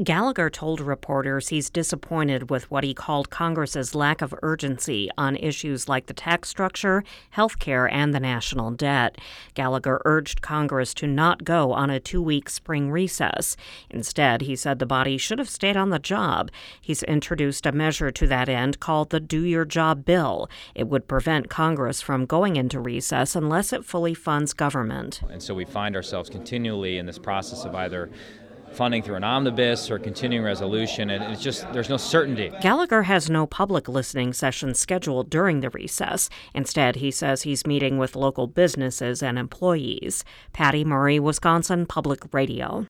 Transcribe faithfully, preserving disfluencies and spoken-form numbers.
Gallagher told reporters he's disappointed with what he called Congress's lack of urgency on issues like the tax structure, health care, and the national debt. Gallagher urged Congress to not go on a two-week spring recess. Instead, he said the body should have stayed on the job. He's introduced a measure to that end called the Do Your Job Bill. It would prevent Congress from going into recess unless it fully funds government. And so we find ourselves continually in this process of either funding through an omnibus or continuing resolution, and it's just, there's no certainty. Gallagher has no public listening sessions scheduled during the recess. Instead, he says he's meeting with local businesses and employees. Patty Murray, Wisconsin Public Radio.